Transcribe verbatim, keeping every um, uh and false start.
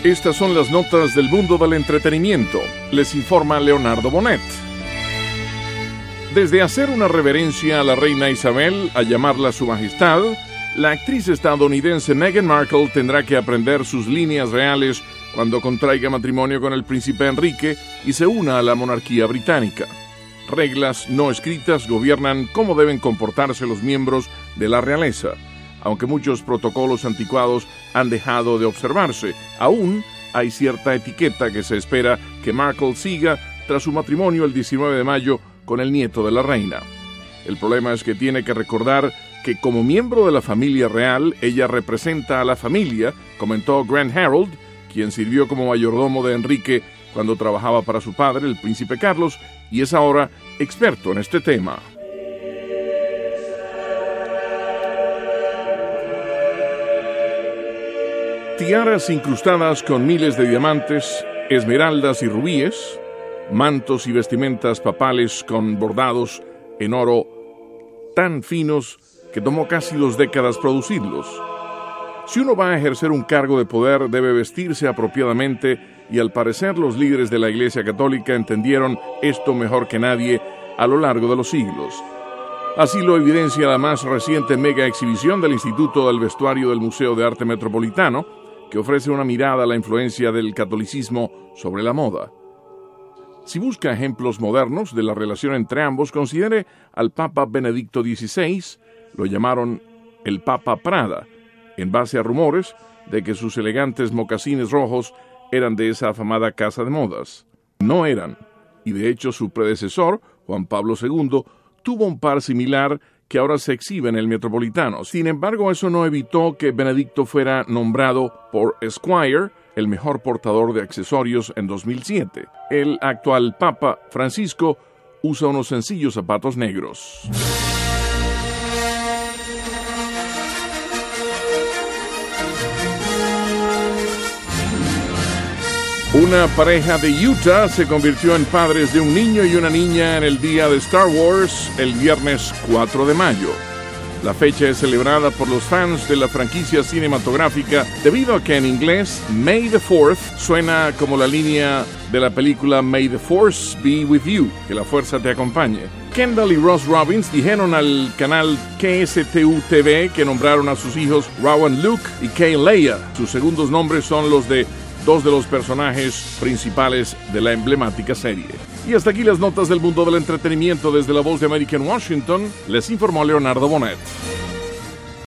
Estas son las notas del mundo del entretenimiento. Les informa Leonardo Bonet. Desde hacer una reverencia a la reina Isabel a llamarla Su Majestad, la actriz estadounidense Meghan Markle tendrá que aprender sus líneas reales cuando contraiga matrimonio con el príncipe Enrique y se una a la monarquía británica. Reglas no escritas gobiernan cómo deben comportarse los miembros de la realeza. Aunque muchos protocolos anticuados han dejado de observarse, aún hay cierta etiqueta que se espera que Markle siga tras su matrimonio el diecinueve de mayo con el nieto de la reina. El problema es que tiene que recordar que como miembro de la familia real, ella representa a la familia, comentó Grant Harold, quien sirvió como mayordomo de Enrique cuando trabajaba para su padre, el príncipe Carlos, y es ahora experto en este tema. Tiaras incrustadas con miles de diamantes, esmeraldas y rubíes, mantos y vestimentas papales con bordados en oro tan finos que tomó casi dos décadas producirlos. Si uno va a ejercer un cargo de poder, debe vestirse apropiadamente, y al parecer los líderes de la Iglesia Católica entendieron esto mejor que nadie a lo largo de los siglos. Así lo evidencia la más reciente mega exhibición del Instituto del Vestuario del Museo de Arte Metropolitano, que ofrece una mirada a la influencia del catolicismo sobre la moda. Si busca ejemplos modernos de la relación entre ambos, considere al Papa Benedicto dieciséis, lo llamaron el Papa Prada, en base a rumores de que sus elegantes mocasines rojos eran de esa afamada casa de modas. No eran, y de hecho su predecesor, Juan Pablo segundo, tuvo un par similar que ahora se exhibe en el Metropolitano. Sin embargo, eso no evitó que Benedicto fuera nombrado por Esquire el mejor portador de accesorios en dos mil siete. El actual Papa Francisco usa unos sencillos zapatos negros. Una pareja de Utah se convirtió en padres de un niño y una niña en el día de Star Wars, el viernes cuatro de mayo. La fecha es celebrada por los fans de la franquicia cinematográfica debido a que en inglés May the fourth suena como la línea de la película May the Force Be With You, que la fuerza te acompañe. Kendall y Ross Robbins dijeron al canal K S T U T V que nombraron a sus hijos Rowan Luke y Kay Leia. Sus segundos nombres son los de dos de los personajes principales de la emblemática serie. Y hasta aquí las notas del mundo del entretenimiento. Desde la Voz de América en Washington, les informó Leonardo Bonet.